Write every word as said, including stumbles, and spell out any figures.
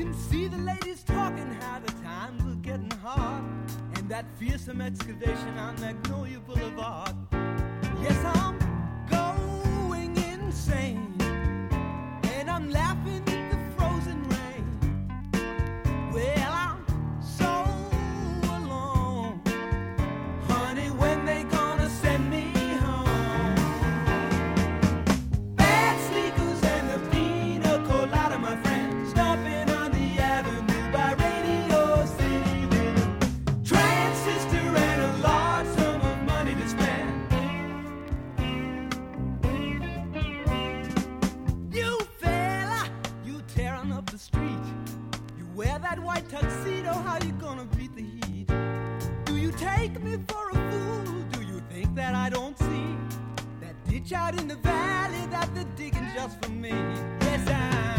can see the ladies talking how the times are getting hard, and that fearsome excavation on Magnolia Boulevard. Yes, I'm going insane, and I'm laughing at the frozen rain. Well, I'm so alone, honey, when they gonna send me home? Bad sneakers and the pina colada, my friend, stomping on the avenue by Radio City with a transistor and a large sum of money to spend. You fella, you tearing up the street. You wear that white tuxedo, how you gonna beat the heat? Do you take me for a fool? Do you think that I don't see that ditch out in the valley that they're digging just for me? Yes, I